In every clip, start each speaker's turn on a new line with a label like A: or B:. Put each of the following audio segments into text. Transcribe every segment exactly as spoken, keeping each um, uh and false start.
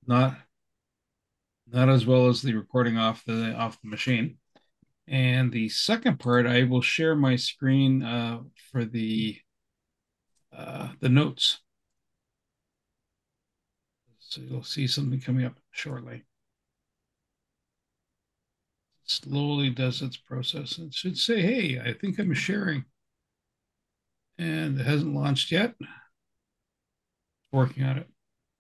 A: not not as well as the recording off the off the machine. And the second part, I will share my screen uh, for the uh, the notes. So you'll see something coming up shortly. Slowly does its process. It should say, "Hey, I think I'm sharing," and it hasn't launched yet. Working on it.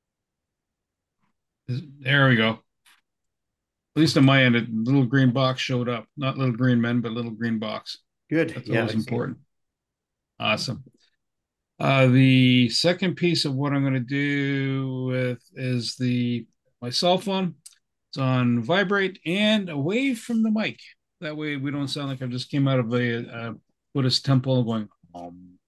A: There we go. At least on my end, a little green box showed up. Not little green men, but little green box.
B: Good.
A: That's
B: Yeah,
A: always
B: I see.
A: important. Awesome. Uh, the second piece of what I'm going to do with is the my cell phone. It's on vibrate and away from the mic. That way, we don't sound like I just came out of a, a Buddhist temple going. Um.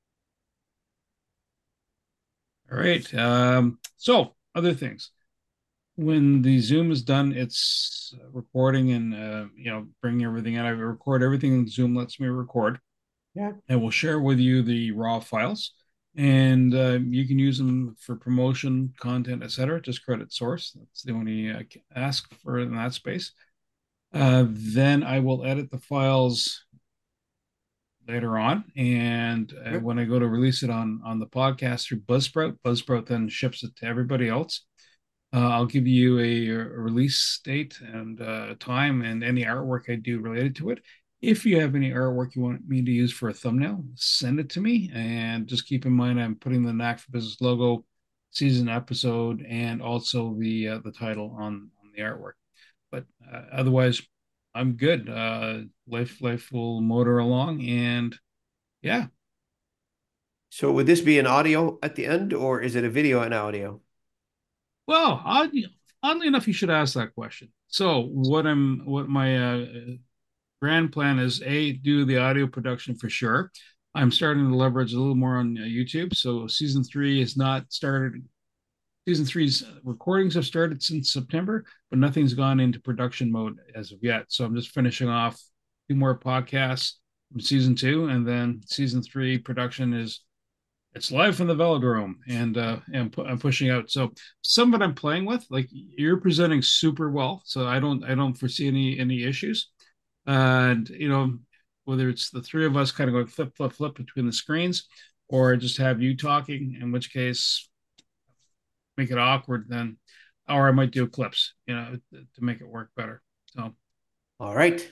A: All right. Um, so other things. When the Zoom is done, it's recording and uh, you know bringing everything in. I record everything Zoom lets me record.
B: Yeah.
A: And we'll share with you the raw files, and uh, you can use them for promotion, content, et cetera. Just credit source. That's the only uh, ask for in that space. Uh, then I will edit the files later on, and uh,
B: Good.
A: when I go to release it on on the podcast through Buzzsprout, Buzzsprout then ships it to everybody else. Uh, I'll give you a, a release date and uh, time and any artwork I do related to it. If you have any artwork you want me to use for a thumbnail, send it to me. And just keep in mind, I'm putting the Knack for Business logo, season episode, and also the uh, the title on on the artwork. But uh, otherwise, I'm good. Uh, life life will motor along, and yeah.
B: So would this be an audio at the end, or is it a video and audio?
A: Well, oddly, oddly enough, you should ask that question. So what I'm what my uh, grand plan is a do the audio production for sure. I'm starting to leverage a little more on uh, YouTube. So season three is not started. Season three's recordings have started since September, but nothing's gone into production mode as of yet. So I'm just finishing off two more podcasts from season two, and then season three production is it's live from the velodrome, and uh, and pu- I'm pushing out. So some of it I'm playing with, like you're presenting super well, so I don't I don't foresee any any issues. And you know, whether it's the three of us kind of going flip flip flip between the screens, or just have you talking, in which case make it awkward then, or I might do clips, you know, to make it work better. So
B: All right.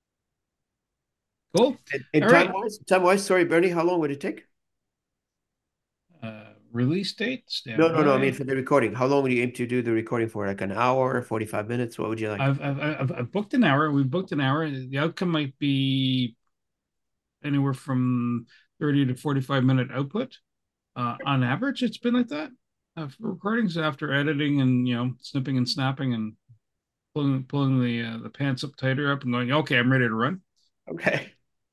A: cool.
B: And, and
A: All right.
B: time-wise, time-wise, sorry, Bernie, how long would it take?
A: Uh, release date,
B: No,
A: stand
B: no, no. I mean,
A: by.
B: for the recording, how long would you aim to do the recording for? Like an hour, forty-five minutes? What would you like?
A: I've, I've I've I've booked an hour. We've booked an hour. The outcome might be anywhere from thirty to forty-five minute output. Uh, on average, it's been like that uh, for recordings after editing and you know snipping and snapping and pulling pulling the uh, the pants up tighter up and going, okay, I'm ready to run.
B: Okay.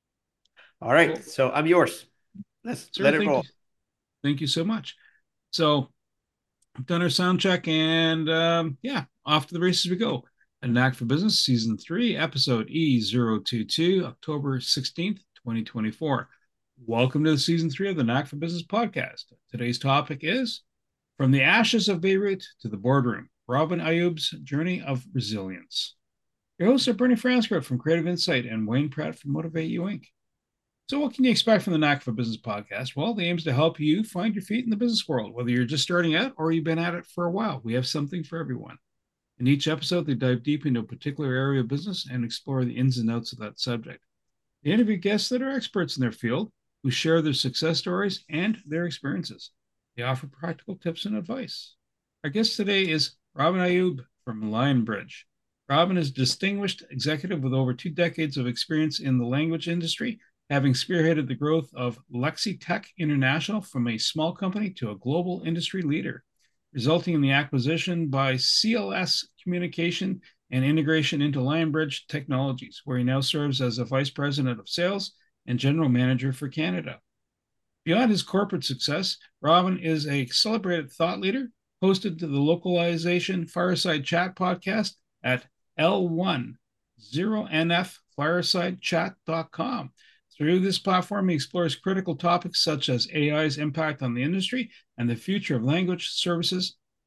B: All right.
A: Cool,
B: So I'm yours. Let's
A: sir.
B: let it
A: Thank you,
B: roll.
A: thank you so much. So I've done our sound check, and um, yeah, off to the races we go. A Knack for Business, Season three, Episode E zero two two, October sixteenth, twenty twenty-four. Welcome to the Season three of the Knack for Business podcast. Today's topic is From the Ashes of Beirut to the Boardroom, Robin Ayoub's Journey of Resilience. Your hosts are Bernie Franskert from Creative Insight and Wayne Pratt from Motivate You Incorporated. So, what can you expect from the Knack for Business podcast? Well, the aim is to help you find your feet in the business world, whether you're just starting out or you've been at it for a while. We have something for everyone. In each episode, they dive deep into a particular area of business and explore the ins and outs of that subject. They interview guests that are experts in their field who share their success stories and their experiences. They offer practical tips and advice. Our guest today is Robin Ayoub from Lionbridge. Robin is a distinguished executive with over two decades of experience in the language industry, having spearheaded the growth of LexiTech International from a small company to a global industry leader, resulting in the acquisition by C L S Communication and integration into Lionbridge Technologies, where he now serves as a vice president of sales and general manager for Canada. Beyond his corporate success, Robin is a celebrated thought leader, hosted to the Localization Fireside Chat podcast at L one zero N F fireside chat dot com. Through this platform, he explores critical topics such as A I's impact on the industry and the future of language services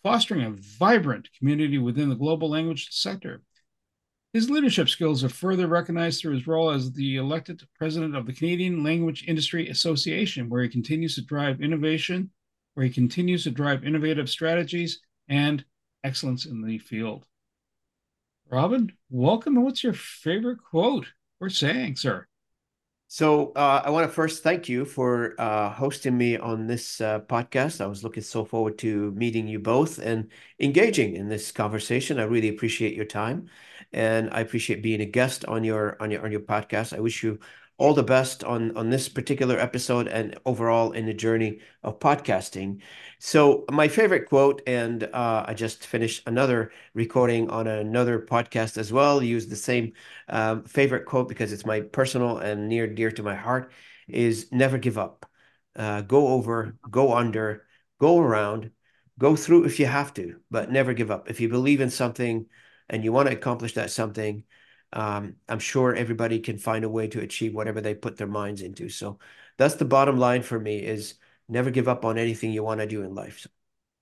A: fostering a vibrant community within the global language sector. His leadership skills are further recognized through his role as the elected president of the Canadian Language Industry Association, where he continues to drive innovation, where he continues to drive innovative strategies and excellence in the field. Robin, welcome. What's your favorite quote or saying, sir?
B: So uh, I want to first thank you for uh, hosting me on this uh, podcast. I was looking so forward to meeting you both and engaging in this conversation. I really appreciate your time, and I appreciate being a guest on your on your on your podcast. I wish you all the best on on this particular episode and overall in the journey of podcasting. So my favorite quote, and uh, I just finished another recording on another podcast as well. Use the same um, favorite quote because it's my personal and near dear to my heart is never give up. Uh, go over, go under, go around, go through if you have to, but never give up. If you believe in something and you want to accomplish that something, um, I'm sure everybody can find a way to achieve whatever they put their minds into. So that's the bottom line for me is never give up on anything you want to do in life. So,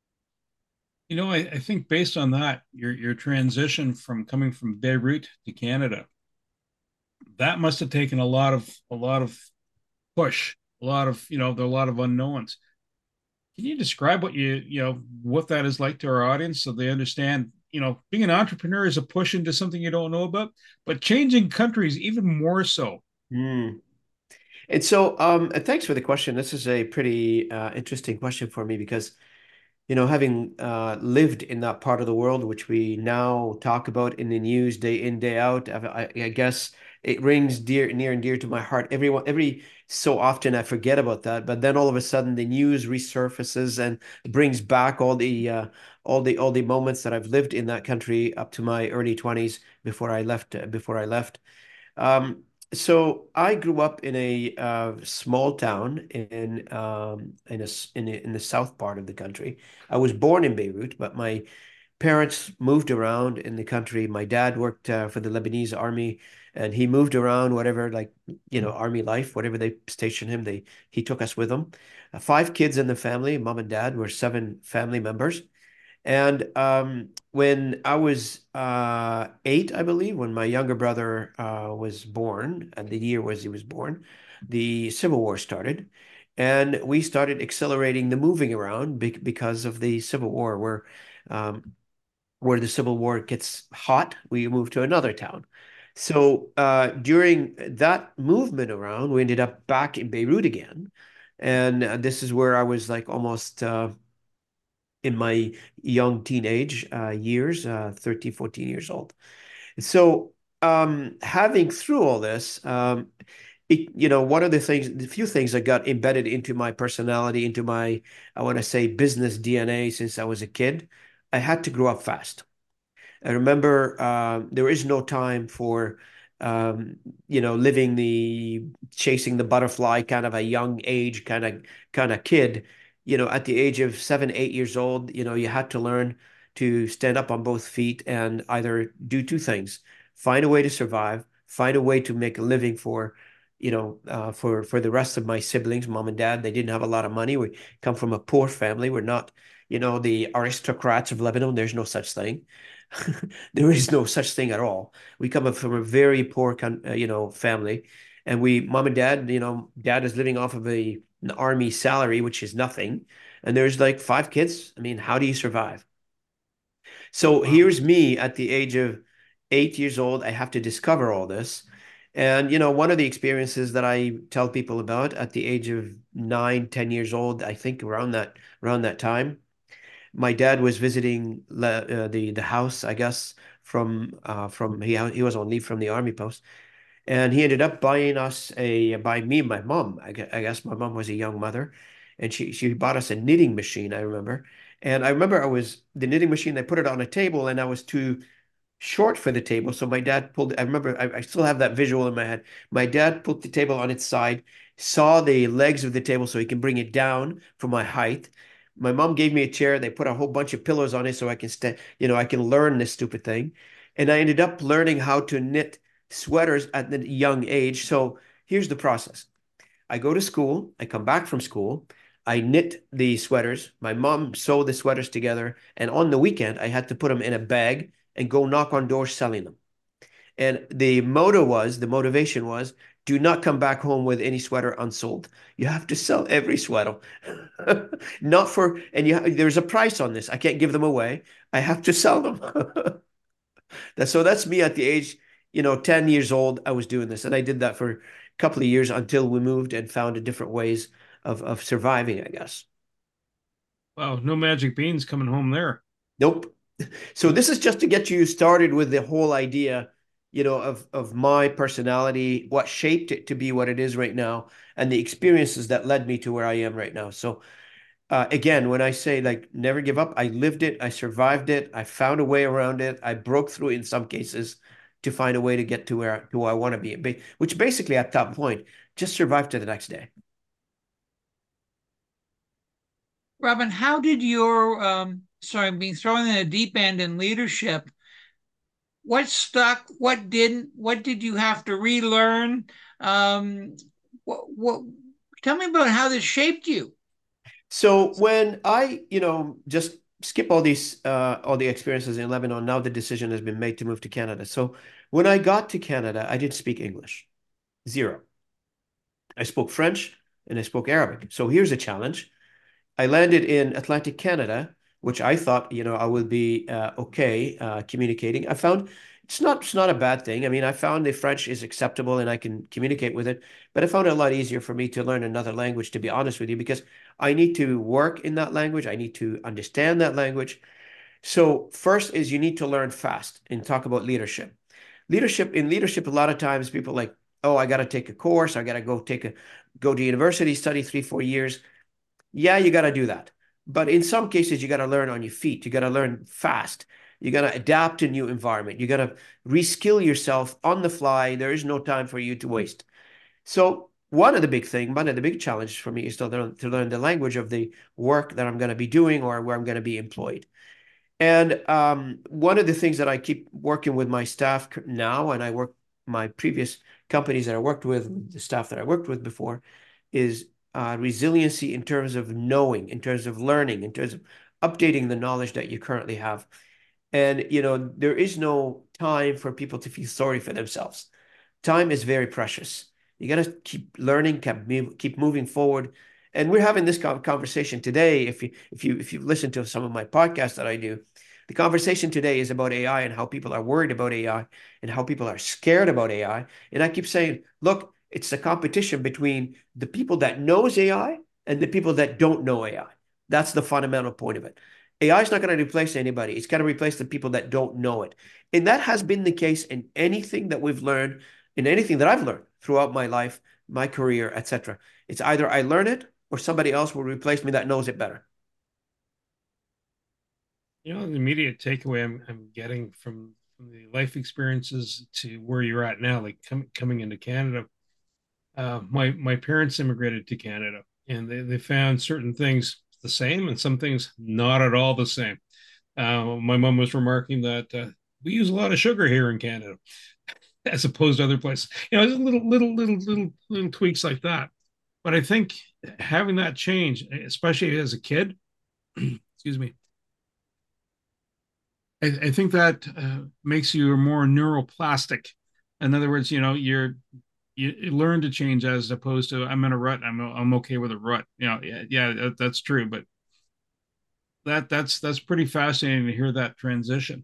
A: You know, I, I think based on that, your your transition from coming from Beirut to Canada, that must have taken a lot of a lot of push, a lot of, you know, there are a lot of unknowns. Can you describe what you, you know, what that is like to our audience so they understand, you know, being an entrepreneur is a push into something you don't know about, but changing countries even more so.
B: mm. And so, um, thanks for the question. This is a pretty uh, interesting question for me because you know, having uh, lived in that part of the world, which we now talk about in the news day in, day out, I, I guess it rings dear, near and dear to my heart. Everyone, every so often I forget about that, but then all of a sudden the news resurfaces and brings back all the uh, all the all the moments that I've lived in that country up to my early twenties before I left. Uh, before I left. Um, so I grew up in a uh, small town in um, in a, in a, in the south part of the country. I was born in Beirut, but my parents moved around in the country. My dad worked uh, for the Lebanese army, and he moved around, whatever, like you know, army life, whatever they stationed him, they he took us with him. Uh, five kids in the family. Mom and dad were seven family members. And um, when I was uh, eight, I believe, when my younger brother uh, was born, and the year was he was born, the Civil War started. And we started accelerating the moving around be because of the Civil War, where um, where the Civil War gets hot, we moved to another town. So uh, during that movement around, we ended up back in Beirut again. And uh, this is where I was like almost uh, in my young teenage uh, years, uh, thirteen, fourteen years old. So, um, having through all this, um, it, you know, one of the things, the few things that got embedded into my personality, into my, I want to say, business D N A since I was a kid, I had to grow up fast. I remember uh, there is no time for, um, you know, living the chasing the butterfly kind of a young age kind of kind of kid. You know, at the age of seven, eight years old, you know, you had to learn to stand up on both feet and either do two things: find a way to survive, find a way to make a living for, you know, uh, for for the rest of my siblings, mom and dad. They didn't have a lot of money. We come from a poor family. We're not, you know, the aristocrats of Lebanon. There's no such thing. There is no such thing at all. We come from a very poor, uh, you know, family, and we, mom and dad, you know, dad is living off of a an army salary, which is nothing, and there's like five kids. I mean, how do you survive? So
A: Wow.
B: here's me at the age of eight years old. I have to discover all this. And, you know, one of the experiences that I tell people about at the age of nine, ten years old, I think around that around that time, my dad was visiting uh, the the house, I guess, from uh, from he he was on leave from the army post, and he ended up buying us a buying me and my mom. I guess, I guess my mom was a young mother, and she she bought us a knitting machine. I remember, and I remember I was the knitting machine. They put it on a table, and I was too short for the table. So my dad pulled, I remember, I, I still have that visual in my head. My dad put the table on its side, saw the legs of the table so he can bring it down for my height. My mom gave me a chair. They put a whole bunch of pillows on it so I can stand, you know, I can learn this stupid thing. And I ended up learning how to knit sweaters at a young age. So here's the process. I go to school, I come back from school, I knit the sweaters. My mom sewed the sweaters together. And on the weekend, I had to put them in a bag and go knock on doors selling them. And the motto was, the motivation was, do not come back home with any sweater unsold. You have to sell every sweater. Not for, and you, there's a price on this. I can't give them away. I have to sell them. That, so that's me at the age, you know, ten years old. I was doing this, and I did that for a couple of years until we moved and found different ways of of surviving, I guess.
A: Wow, no magic beans coming home there.
B: Nope. So this is just to get you started with the whole idea, you know, of of my personality, what shaped it to be what it is right now, and the experiences that led me to where I am right now. So uh, again, when I say like never give up, I lived it, I survived it, I found a way around it, I broke through it in some cases to find a way to get to where to where I want to be, which basically at that point, just survive to the next day.
C: Robin, how did your um, sorry, being thrown in a deep end in leadership? What stuck? What didn't? What did you have to relearn? Um, what, what? Tell me about how this shaped you.
B: So when I, you know, just skip all these uh all the experiences in Lebanon, now the decision has been made to move to Canada. So when I got to Canada, I didn't speak English. Zero. I spoke French and I spoke Arabic. So here's a challenge. I landed in Atlantic Canada, which I thought, you know, I would be uh, okay uh, communicating. I found it's not it's not a bad thing. I mean, I found the French is acceptable and I can communicate with it, but I found it a lot easier for me to learn another language, to be honest with you, because I need to work in that language. I need to understand that language. So first is you need to learn fast and talk about leadership. Leadership in leadership, a lot of times people like, oh, I got to take a course. I got to go take a go to university, study three, four years. Yeah, you got to do that. But in some cases, you got to learn on your feet. You got to learn fast. You got to adapt to new environment. You got to reskill yourself on the fly. There is no time for you to waste. So one of the big thing, one of the big challenges for me is to learn, to learn the language of the work that I'm going to be doing or where I'm going to be employed. And um, one of the things that I keep working with my staff now, and I work my previous companies that I worked with, the staff that I worked with before, is uh, resiliency in terms of knowing, in terms of learning, in terms of updating the knowledge that you currently have. And, you know, there is no time for people to feel sorry for themselves. Time is very precious. You got to keep learning, keep, keep moving forward. And we're having this conversation today. If you if you if you listen to some of my podcasts that I do, the conversation today is about A I and how people are worried about A I and how people are scared about A I. And I keep saying, look, it's a competition between the people that knows A I and the people that don't know A I. That's the fundamental point of it. A I is not going to replace anybody. It's going to replace the people that don't know it. And that has been the case in anything that we've learned, in anything that I've learned throughout my life, my career, et cetera. It's either I learn it or somebody else will replace me that knows it better.
A: You know, the immediate takeaway I'm, I'm getting from, from the life experiences to where you're at now, like com coming into Canada, uh, my my parents immigrated to Canada, and they, they found certain things the same and some things not at all the same. Uh, my mom was remarking that uh, we use a lot of sugar here in Canada, as opposed to other places. You know, little little little little little tweaks like that. But I think having that change, especially as a kid, excuse me, I, I think that uh, makes you more neuroplastic. In other words, you know, you're you, you learn to change as opposed to I'm in a rut. I'm I'm okay with a rut. You know, yeah, yeah, that, that's true. But that that's that's pretty fascinating to hear that transition.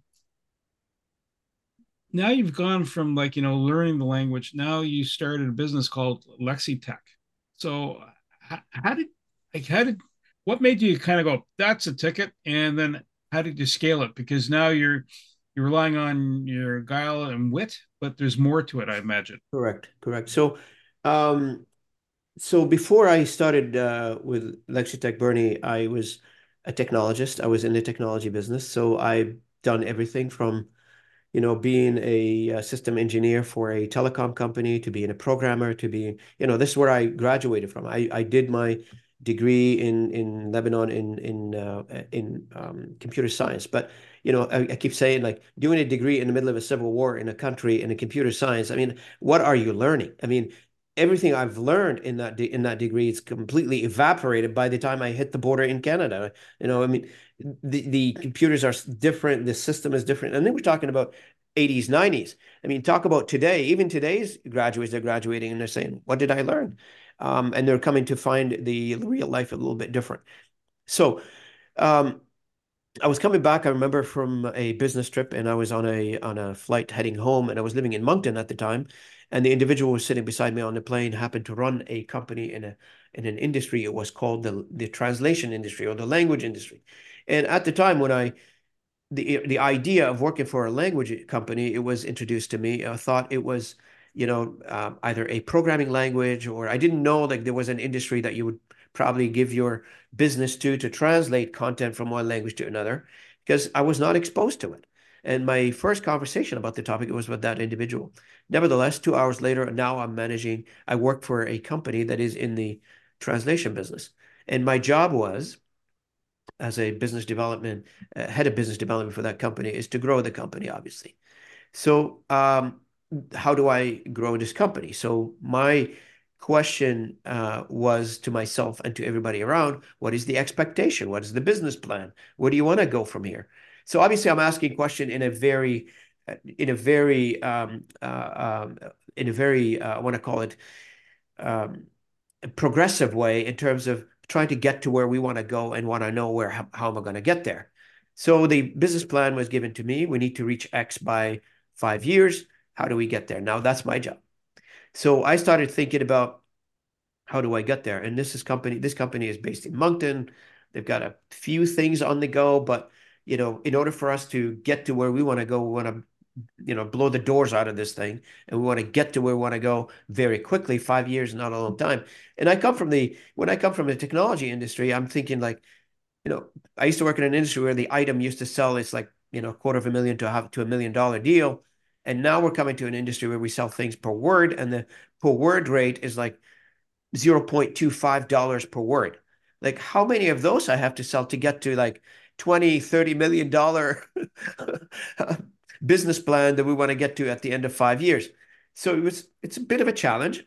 A: Now you've gone from like you know learning the language. Now you started a business called LexiTech. So how, how did like how did what made you kind of go that's a ticket, and then how did you scale it? Because now you're you're relying on your guile and wit, but there's more to it, I imagine.
B: Correct, correct. So, um, so before I started uh, with LexiTech Bernie, I was a technologist. I was in the technology business. So I've done everything from, you know, being a, a system engineer for a telecom company to being a programmer to being, you know, this is where I graduated from. I, I did my degree in in Lebanon in in uh, in um, computer science. But you know, I, I keep saying like doing a degree in the middle of a civil war in a country in a computer science. I mean, what are you learning? I mean, everything I've learned in that de in that degree is completely evaporated by the time I hit the border in Canada. You know, I mean, the the computers are different, the system is different, and then we're talking about eighties, nineties. I mean, talk about today. Even today's graduates, they're graduating and they're saying, "What did I learn?" Um, and they're coming to find the real life a little bit different. So, um, I was coming back, I remember, from a business trip, and I was on a on a flight heading home, and I was living in Moncton at the time, and the individual was sitting beside me on the plane happened to run a company in a in an industry. It was called the the translation industry or the language industry. And at the time when I the the idea of working for a language company, it was introduced to me. I thought it was, you know, uh, either a programming language, or I didn't know like there was an industry that you would probably give your business to to translate content from one language to another, because I was not exposed to it. And my first conversation about the topic was with that individual. Nevertheless, two hours later, now I'm managing, I work for a company that is in the translation business. And my job was, as a business development, uh, head of business development for that company, is to grow the company, obviously. So, um, how do I grow this company? So my question uh, was to myself and to everybody around, what is the expectation? What is the business plan? Where do you want to go from here? So obviously I'm asking question in a very, uh, in a very, um, uh, um, in a very, uh, I want to call it, um, progressive way in terms of trying to get to where we want to go and want to know where how, how am I going to get there. So the business plan was given to me. We need to reach X by five years. How do we get there? Now that's my job. So I started thinking about how do I get there? And this is company, this company is based in Moncton. They've got a few things on the go, but you know, in order for us to get to where we want to go, we want to you know, blow the doors out of this thing, and we want to get to where we want to go very quickly. Five years is not a long time. And I come from the when I come from the technology industry, I'm thinking like, you know, I used to work in an industry where the item used to sell, it's like, you know, a quarter of a million to have to a million dollar deal. And now we're coming to an industry where we sell things per word, and the per word rate is like zero point two five dollars per word. Like, how many of those I have to sell to get to like twenty, thirty million dollar business plan that we want to get to at the end of five years. So it was, it's a bit of a challenge.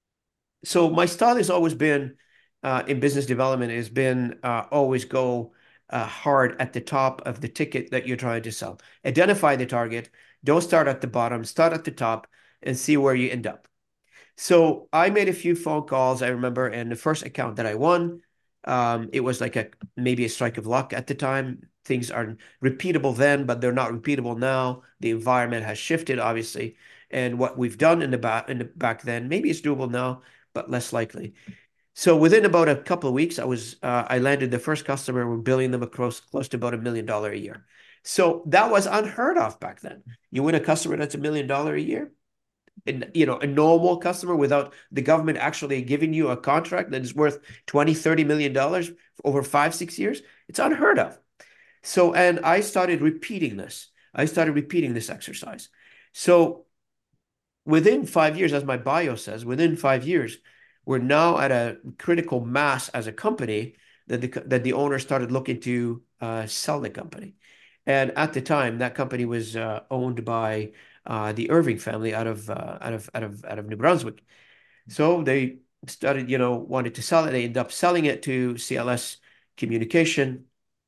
B: So my style has always been uh, in business development has been uh, always go uh, hard at the top of the ticket that you're trying to sell. Identify the target. Don't start at the bottom, start at the top and see where you end up. So I made a few phone calls, I remember, and the first account that I won, um, it was like a maybe a strike of luck at the time. Things aren't repeatable then, but they're not repeatable now. The environment has shifted, obviously, and what we've done in the back in the back then, maybe it's doable now, but less likely. So within about a couple of weeks, I was uh, I landed the first customer. We're billing them across close to about a million dollar a year. So that was unheard of back then. You win a customer that's a million dollar a year, and you know, a normal customer without the government actually giving you a contract that is worth twenty, thirty million dollars over five, six years. It's unheard of. So, and I started repeating this. I started repeating this exercise. So within five years, as my bio says, within five years, we're now at a critical mass as a company that the, that the owner started looking to uh, sell the company. And at the time, that company was uh, owned by uh, the Irving family out of uh, out of out of out of New Brunswick. So they started, you know, wanted to sell it. They ended up selling it to C L S Communication,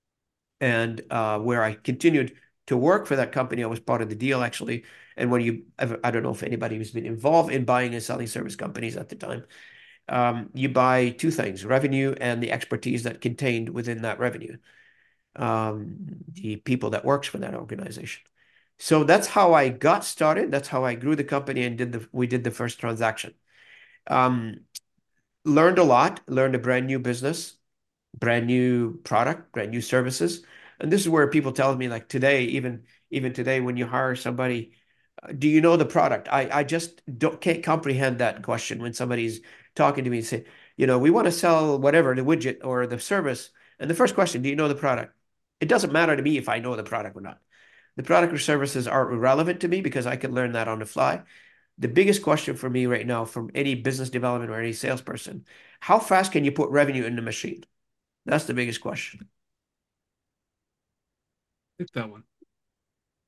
B: and uh, where I continued to work for that company. I was part of the deal, actually. And when you, I don't know if anybody who's been involved in buying and selling service companies at the time, um, you buy two things: revenue and the expertise that contained within that revenue, um, the people that works for that organization. So that's how I got started. That's how I grew the company and did the we did the first transaction. Um, learned a lot. Learned a brand new business, brand new product, brand new services. And this is where people tell me, like today, even even today, when you hire somebody, uh, do you know the product? I I just don't can't comprehend that question when somebody's talking to me and say, you know, we want to sell whatever, the widget or the service. And the first question, do you know the product? It doesn't matter to me if I know the product or not. The product or services are irrelevant to me because I can learn that on the fly. The biggest question for me right now from any business development or any salesperson, how fast can you put revenue in the machine? That's the biggest question.
A: Pick that one.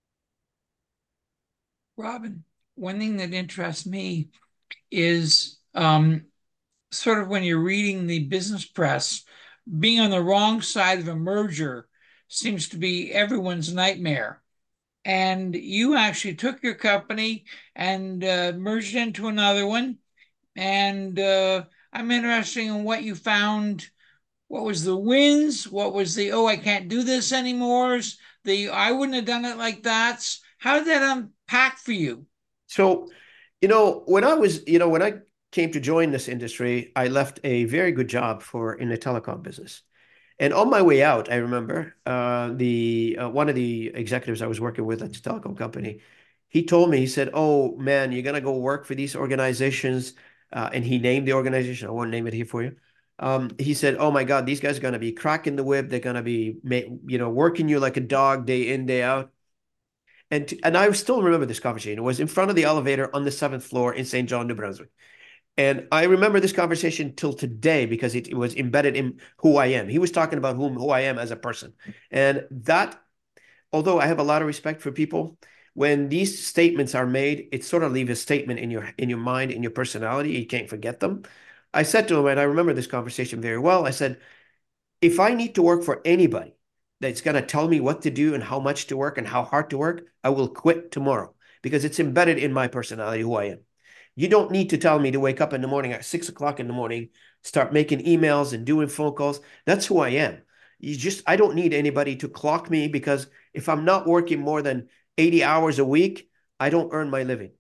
C: Robin, one thing that interests me is um, sort of when you're reading the business press, being on the wrong side of a merger seems to be everyone's nightmare. And you actually took your company and uh, merged into another one. And uh, I'm interested in what you found. What was the wins? What was the, oh, I can't do this anymore? The, I wouldn't have done it like that. How did that unpack for you?
B: So, you know, when I was, you know, when I came to join this industry, I left a very good job for in the telecom business. And on my way out, I remember uh, the uh, one of the executives I was working with at the telecom company, he told me, he said, "Oh man, you're gonna go work for these organizations," uh, and he named the organization. I won't name it here for you. Um, he said, "Oh my God, these guys are gonna be cracking the whip. They're gonna be, you know, working you like a dog day in, day out." And to, and I still remember this conversation. It was in front of the elevator on the seventh floor in Saint John, New Brunswick. And I remember this conversation till today because it, it was embedded in who I am. He was talking about whom who I am as a person. And that, although I have a lot of respect for people, when these statements are made, it sort of leaves a statement in your in your mind, in your personality. You can't forget them. I said to him, and I remember this conversation very well. I said, if I need to work for anybody that's going to tell me what to do and how much to work and how hard to work, I will quit tomorrow because it's embedded in my personality, who I am. You don't need to tell me to wake up in the morning at six o'clock in the morning, start making emails and doing phone calls. That's who I am. You just, I don't need anybody to clock me because if I'm not working more than eighty hours a week, I don't earn my living.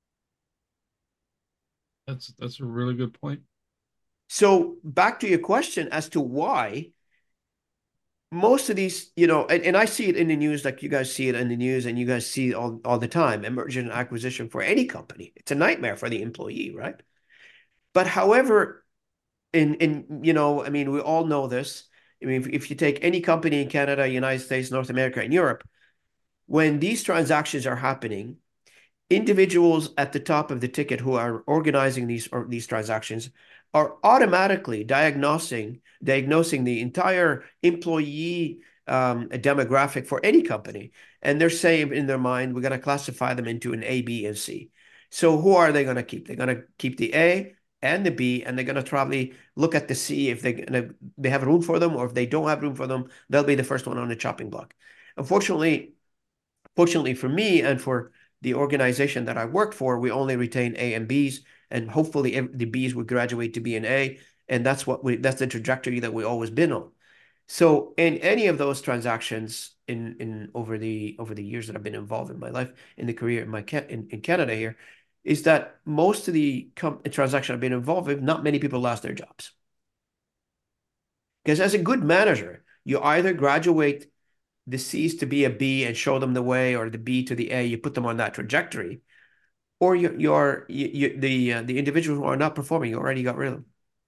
A: That's that's a really good point.
B: So back to your question as to why most of these, you know, and, and I see it in the news, like you guys see it in the news and you guys see it all, all the time, merger and acquisition for any company. It's a nightmare for the employee, right? But however, in, in, you know, I mean, we all know this. I mean, if, if you take any company in Canada, United States, North America, and Europe, when these transactions are happening, individuals at the top of the ticket who are organizing these or these transactions are automatically diagnosing diagnosing the entire employee um, demographic for any company, and they're saying in their mind, we're going to classify them into an A, B, and C. So who are they going to keep? They're going to keep the A and the B, and they're going to probably look at the C if they they have room for them, or if they don't have room for them, they'll be the first one on the chopping block. Unfortunately, fortunately for me and for the organization that I worked for, we only retain A and Bs, and hopefully the Bs would graduate to be an A, and that's what we that's the trajectory that we always been on. So in any of those transactions in in over the over the years that I've been involved in my life, in the career in my in, in Canada here, is that most of the transaction I've been involved with, not many people lost their jobs. Because as a good manager, you either graduate the C's to be a B and show them the way, or the B to the A, you put them on that trajectory, or you, you're you, you, the uh, the individuals who are not performing, you already got rid of them.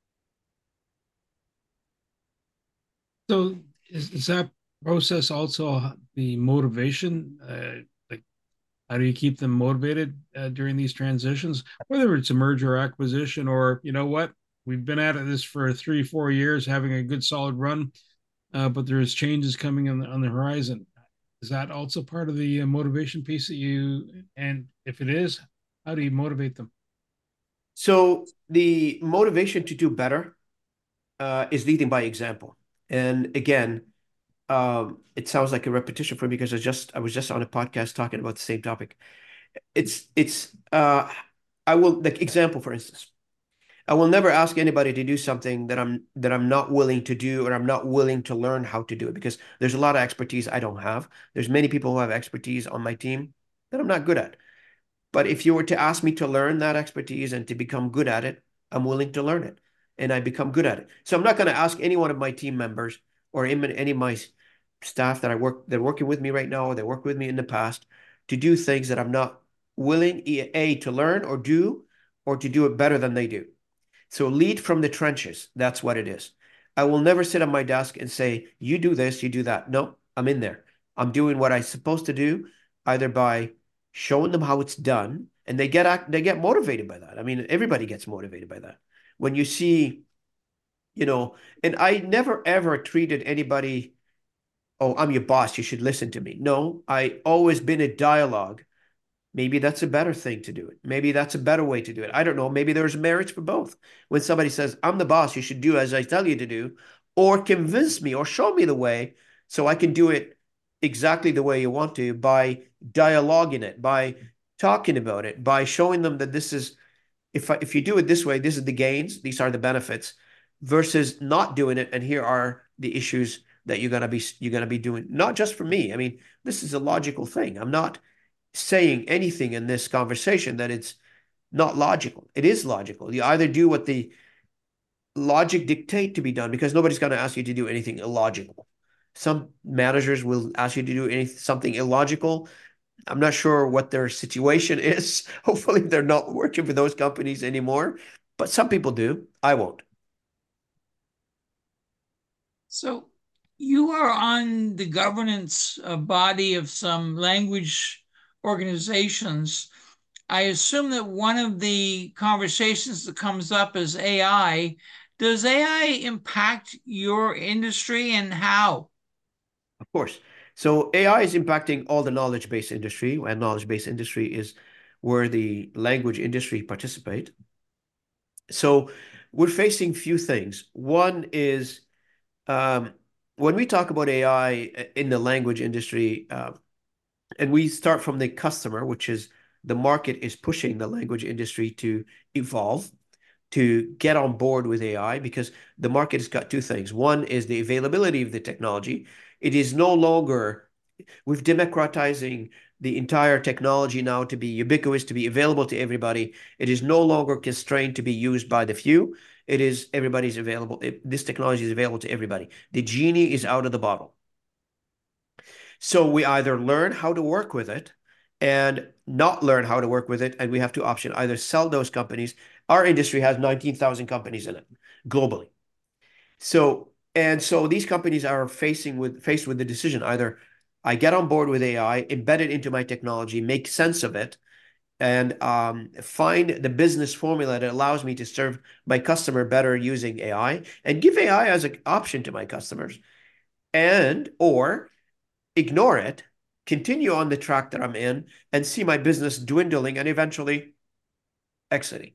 A: So is, is that process also the motivation? Uh, like, how do you keep them motivated uh, during these transitions, whether it's a merger or acquisition, or you know what, we've been at this for three, four years, having a good solid run, uh, but there's changes coming on the on the horizon. Is that also part of the uh, motivation piece that you? And if it is, how do you motivate them?
B: So the motivation to do better uh, is leading by example. And again, um, it sounds like a repetition for me because I just I was just on a podcast talking about the same topic. It's it's uh, I will like example for instance. I will never ask anybody to do something that I'm that I'm not willing to do, or I'm not willing to learn how to do it, because there's a lot of expertise I don't have. There's many people who have expertise on my team that I'm not good at. But if you were to ask me to learn that expertise and to become good at it, I'm willing to learn it, and I become good at it. So I'm not going to ask any one of my team members or any of my staff that I work that are working with me right now or that worked with me in the past to do things that I'm not willing, A, to learn or do, or to do it better than they do. So lead from the trenches. That's what it is. I will never sit on my desk and say, you do this, you do that. No, I'm in there. I'm doing what I'm supposed to do, either by showing them how it's done, and they get they get motivated by that. I mean, everybody gets motivated by that. When you see, you know, and I never ever treated anybody, oh, I'm your boss, you should listen to me. No, I always been a dialogue Maybe that's a better thing to do it. Maybe that's a better way to do it. I don't know. Maybe there's merits for both. When somebody says, I'm the boss, you should do as I tell you to do, or convince me or show me the way so I can do it exactly the way you want to by dialoguing it, by talking about it, by showing them that this is, if I, if you do it this way, this is the gains, these are the benefits, versus not doing it, and here are the issues that you're gonna be you're gonna be doing. Not just for me. I mean, this is a logical thing. I'm not saying anything in this conversation that it's not logical. It is logical. You either do what the logic dictate to be done, because nobody's going to ask you to do anything illogical. Some managers will ask you to do anything, something illogical. I'm not sure what their situation is. Hopefully, they're not working for those companies anymore. But some people do. I won't.
C: So you are on the governance uh, body of some language organizations. I assume that one of the conversations that comes up is A I. Does A I impact your industry, and how?
B: Of course. So A I is impacting all the knowledge-based industry, and knowledge-based industry is where the language industry participate. So we're facing few things. One is um, when we talk about A I in the language industry, uh, and we start from the customer, which is the market is pushing the language industry to evolve, to get on board with A I, because the market has got two things. One is the availability of the technology. It is no longer, with democratizing the entire technology now to be ubiquitous, to be available to everybody. It is no longer constrained to be used by the few. It is everybody's available. It, this technology is available to everybody. The genie is out of the bottle. So we either learn how to work with it and not learn how to work with it, and we have two options: either sell those companies. Our industry has nineteen thousand companies in it globally. So and so these companies are facing with faced with the decision: either I get on board with A I, embed it into my technology, make sense of it, and um, find the business formula that allows me to serve my customer better using A I, and give A I as an option to my customers, and or ignore it, continue on the track that I'm in, and see my business dwindling and eventually exiting.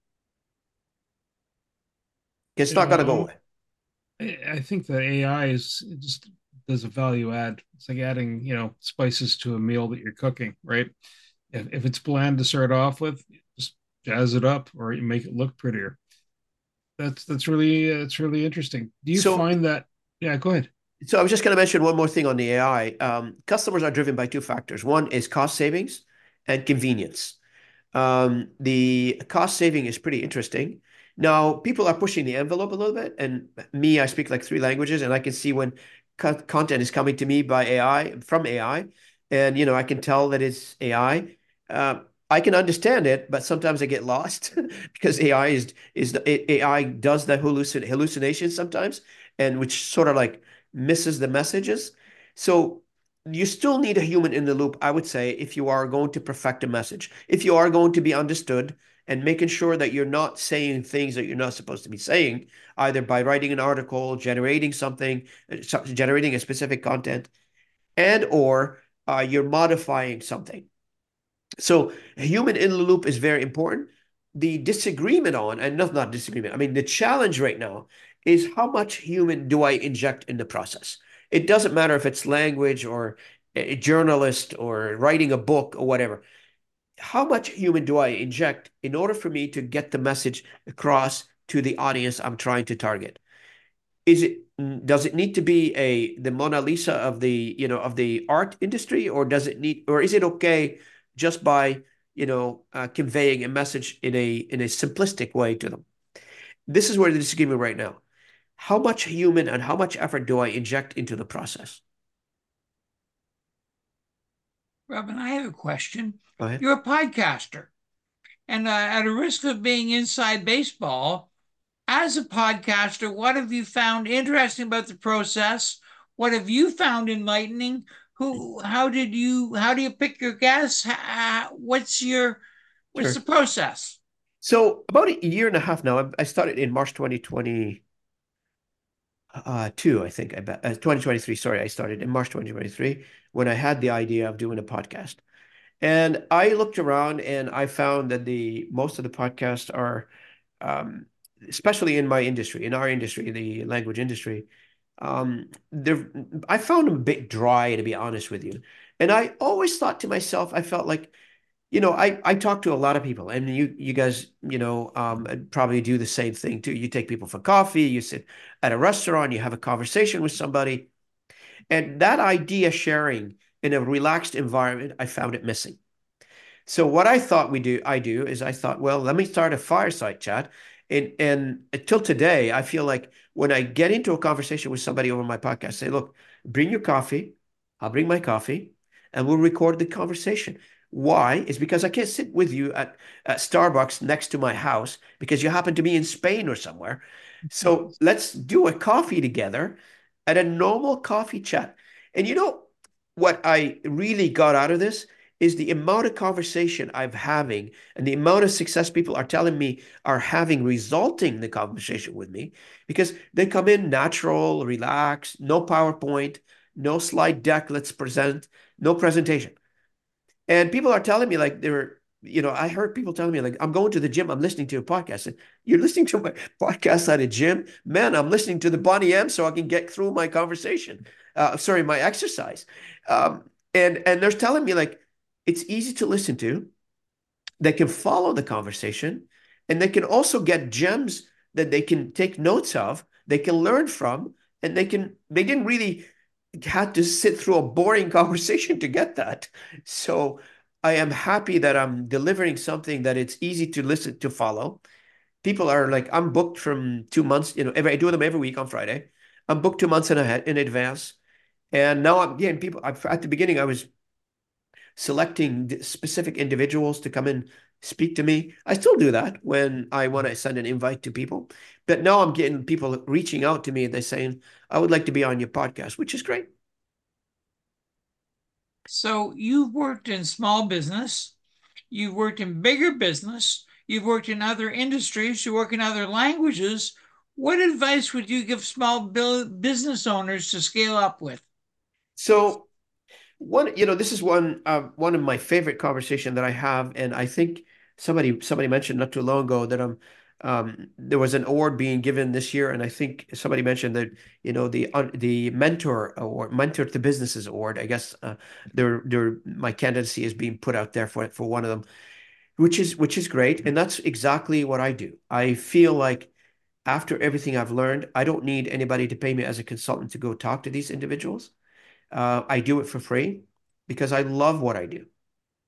B: It's not going to go
A: Um,
B: away.
A: I think that A I is just does a value add. It's like adding, you know, spices to a meal that you're cooking, right? If, if it's bland to start off with, just jazz it up or you make it look prettier. That's that's really that's really interesting. Do you
B: So,
A: find that? Yeah, go ahead.
B: so I was just going to mention one more thing on the A I. Um, customers are driven by two factors. One is cost savings and convenience. Um, the cost saving is pretty interesting. Now, people are pushing the envelope a little bit, and me, I speak like three languages, and I can see when co content is coming to me by A I, from A I, and you know, I can tell that it's A I. Uh, I can understand it, but sometimes I get lost because A I is is A I does the hallucin hallucination sometimes, and which sort of like misses the messages. So you still need a human in the loop, I would say, if you are going to perfect a message, if you are going to be understood, and making sure that you're not saying things that you're not supposed to be saying, either by writing an article, generating something, generating a specific content, and or uh, you're modifying something. So a human in the loop is very important. The disagreement on, and not, not disagreement, I mean, the challenge right now is how much human do I inject in the process? It doesn't matter if it's language or a journalist or writing a book or whatever. How much human do I inject in order for me to get the message across to the audience I'm trying to target? Is it does it need to be a the Mona Lisa of the you know of the art industry, or does it need, or is it okay just by you know uh, conveying a message in a in a simplistic way to them? This is where the disagreement right now. How much human and how much effort do I inject into the process?
C: Robin, I have a question.
B: Go ahead.
C: You're a podcaster, and uh, at a risk of being inside baseball, as a podcaster, what have you found interesting about the process? What have you found enlightening? Who, how did you, how do you pick your guests? How, what's your, what's the
B: Sure.
C: process?
B: So about a year and a half now, I started in March twenty twenty. Uh, two, I think I bet uh, twenty twenty-three. Sorry, I started in March twenty twenty-three when I had the idea of doing a podcast. And I looked around and I found that the most of the podcasts are, um, especially in my industry, in our industry, the language industry, um, they're, I found them a bit dry, to be honest with you. And I always thought to myself, I felt like, you know, I, I talk to a lot of people, and you you guys, you know, um, probably do the same thing too. You take people for coffee, you sit at a restaurant, you have a conversation with somebody, and that idea sharing in a relaxed environment, I found it missing. So what I thought we do, I do is I thought, well, let me start a fireside chat. And and until today, I feel like when I get into a conversation with somebody over my podcast, say, look, bring your coffee, I'll bring my coffee, and we'll record the conversation. Why? Is because I can't sit with you at, at Starbucks next to my house because you happen to be in Spain or somewhere. So let's do a coffee together at a normal coffee chat. And you know what I really got out of this is the amount of conversation I'm having and the amount of success people are telling me are having resulting the conversation with me, because they come in natural, relaxed, no PowerPoint, no slide deck, let's present, no presentation. And people are telling me like they're, you know, I heard people telling me like, I'm going to the gym, I'm listening to a podcast. And you're listening to my podcast at a gym? Man, I'm listening to the Bonnie M so I can get through my conversation. Uh, sorry, my exercise. Um, and and they're telling me like it's easy to listen to. They can follow the conversation, and they can also get gems that they can take notes of, they can learn from, and they can they didn't really had to sit through a boring conversation to get that. So I am happy that I'm delivering something that it's easy to listen to follow. People are like, I'm booked from two months, you know, every, I do them every week on Friday. I'm booked two months in ahead in advance. And now I'm getting people. I, at the beginning, I was selecting specific individuals to come and speak to me. I still do that when I want to send an invite to people. But now I'm getting people reaching out to me and they're saying, I would like to be on your podcast, which is great.
C: So you've worked in small business, you've worked in bigger business, you've worked in other industries, you work in other languages. What advice would you give small business owners to scale up with?
B: So one, you know, this is one uh, one of my favorite conversation that I have, and I think somebody somebody mentioned not too long ago that um um there was an award being given this year, and I think somebody mentioned that, you know, the uh, the mentor award, mentor to businesses award. I guess uh, they're they're my candidacy is being put out there for for one of them, which is which is great, and that's exactly what I do. I feel like after everything I've learned, I don't need anybody to pay me as a consultant to go talk to these individuals. Uh, I do it for free because I love what I do.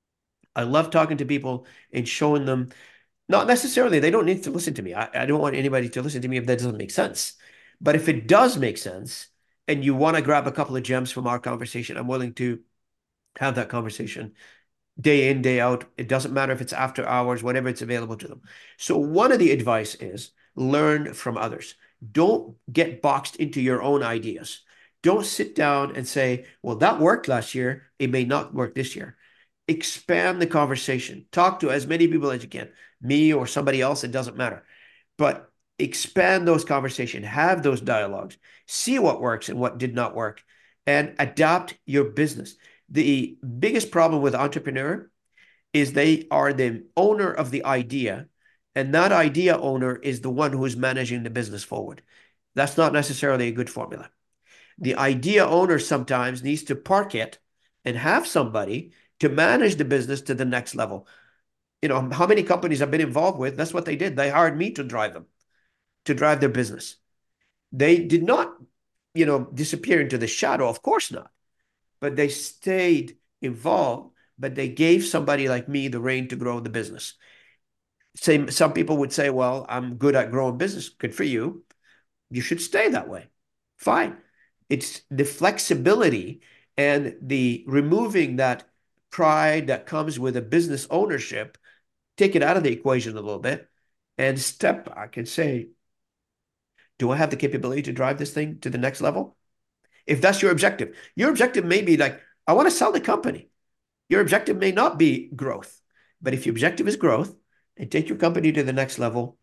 B: I love talking to people and showing them, not necessarily, they don't need to listen to me. I, I don't want anybody to listen to me if that doesn't make sense. But if it does make sense and you want to grab a couple of gems from our conversation, I'm willing to have that conversation day in, day out. It doesn't matter if it's after hours, whenever it's available to them. So one of the advice is learn from others. Don't get boxed into your own ideas. Don't sit down and say, well, that worked last year. It may not work this year. Expand the conversation. Talk to as many people as you can, me or somebody else, it doesn't matter. But expand those conversations, have those dialogues, see what works and what did not work, and adapt your business. The biggest problem with entrepreneur is they are the owner of the idea, and that idea owner is the one who is managing the business forward. That's not necessarily a good formula. The idea owner sometimes needs to park it and have somebody to manage the business to the next level. You know, how many companies I've been involved with, that's what they did. They hired me to drive them, to drive their business. They did not, you know, disappear into the shadow. Of course not. But they stayed involved, but they gave somebody like me the reign to grow the business. Same, some people would say, well, I'm good at growing business. Good for you. You should stay that way. Fine. It's the flexibility and the removing that pride that comes with a business ownership, take it out of the equation a little bit and step back and say, do I have the capability to drive this thing to the next level? If that's your objective, your objective may be like, I want to sell the company. Your objective may not be growth. But if your objective is growth and take your company to the next level,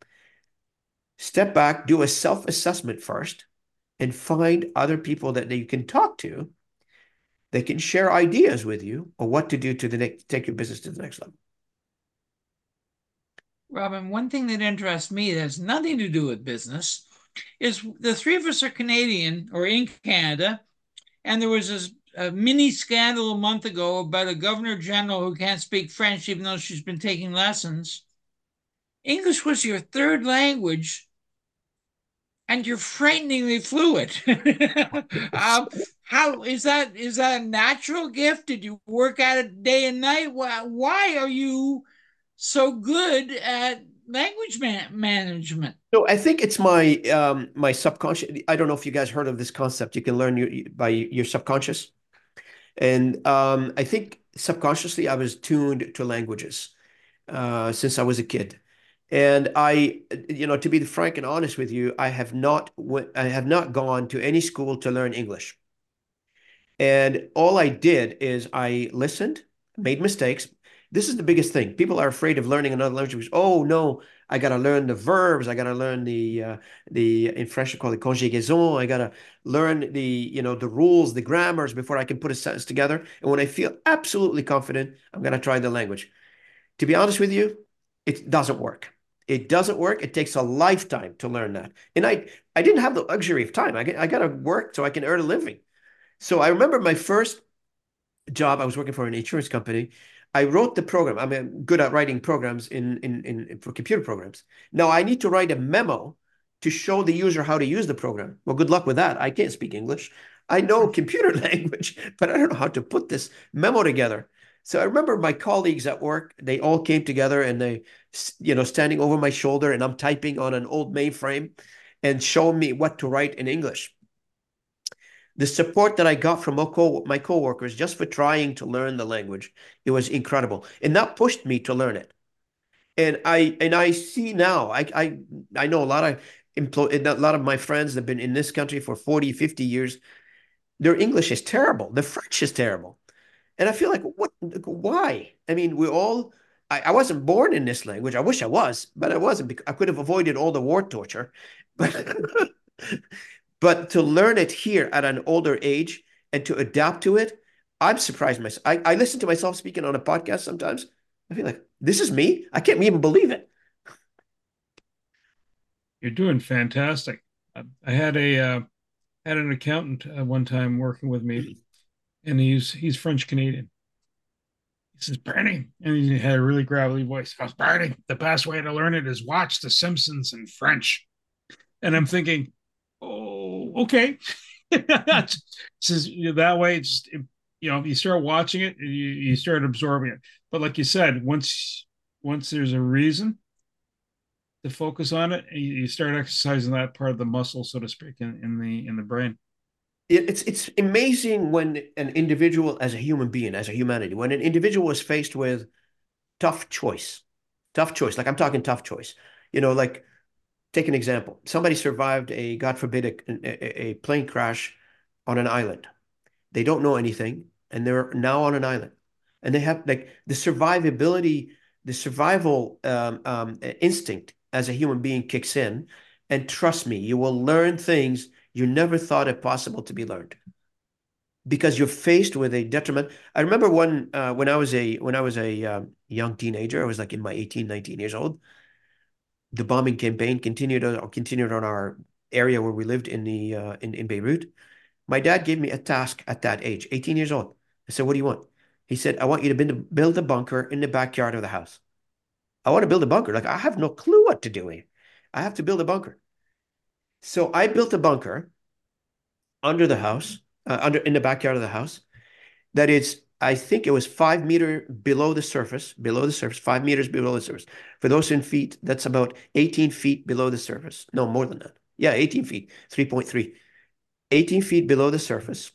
B: step back, do a self-assessment first, and find other people that you can talk to They can share ideas with you on what to do to the next, take your business to the next level.
C: Robin, one thing that interests me that has nothing to do with business is the three of us are Canadian or in Canada, and there was this a mini scandal a month ago about a governor general who can't speak French, even though she's been taking lessons. English was your third language, and you're frighteningly fluent. um, how is that? Is that a natural gift? Did you work at it day and night? Why, why are you so good at language man- management?
B: So I think it's my um, my subconscious. I don't know if you guys heard of this concept. You can learn your, by your subconscious, and um, I think subconsciously I was tuned to languages uh, since I was a kid. And I, you know, to be frank and honest with you, I have not I have not gone to any school to learn English. And all I did is I listened, made mistakes. This is the biggest thing. People are afraid of learning another language. Oh no, I gotta learn the verbs. I gotta learn the uh, the in French they call it conjugaison. I gotta learn the you know the rules, the grammars before I can put a sentence together. And when I feel absolutely confident, I'm gonna try the language. To be honest with you, it doesn't work. It doesn't work. It takes a lifetime to learn that. And I I didn't have the luxury of time. I, I got to work so I can earn a living. So I remember my first job, I was working for an insurance company. I wrote the program. I mean, I'm good at writing programs in, in, in for computer programs. Now I need to write a memo to show the user how to use the program. Well, good luck with that. I can't speak English. I know computer language, but I don't know how to put this memo together. So I remember my colleagues at work, they all came together and they, you know, standing over my shoulder and I'm typing on an old mainframe and showing me what to write in English. The support that I got from my, co my coworkers just for trying to learn the language, it was incredible. And that pushed me to learn it. And I and I see now, I I I know a lot of employ a lot of my friends that have been in this country for forty, fifty years. Their English is terrible. Their French is terrible. And I feel like, what, why? I mean, we all, I, I wasn't born in this language. I wish I was, but I wasn't. Because I could have avoided all the war torture. But, but to learn it here at an older age and to adapt to it, I'm surprised myself. I, I listen to myself speaking on a podcast sometimes. I feel like, this is me? I can't even believe it.
A: You're doing fantastic. I had a uh, had an accountant uh, one time working with me, and he's he's French Canadian. He says, Bernie, and he had a really gravelly voice. He goes, Bernie, the best way to learn it is watch The Simpsons in French. And I'm thinking, oh, okay. Says you know, that way, it's you know, you start watching it, you, you start absorbing it. But like you said, once once there's a reason to focus on it, you, you start exercising that part of the muscle, so to speak, in, in the in the brain.
B: It's it's amazing when an individual, as a human being, as a humanity, when an individual is faced with tough choice, tough choice, like I'm talking tough choice, you know, like take an example. Somebody survived a, God forbid, a, a, a plane crash on an island. They don't know anything, and they're now on an island, and they have like the survivability, the survival um, um, instinct as a human being kicks in, and trust me, you will learn things you never thought it possible to be learned because you're faced with a detriment. I remember one uh, when I was a when I was a um, young teenager, I was like in my eighteen, nineteen years old. The bombing campaign continued on, continued on our area where we lived in the uh, in in Beirut. My dad gave me a task at that age, eighteen years old. I said, "What do you want?" He said, "I want you to build a bunker in the backyard of the house." I want to build a bunker. Like I have no clue what to do here. I have to build a bunker. So I built a bunker under the house, uh, under in the backyard of the house. That is, I think it was five meter below the surface, below the surface, five meters below the surface. For those in feet, that's about eighteen feet below the surface. No, more than that. Yeah, eighteen feet, three point three. eighteen feet below the surface.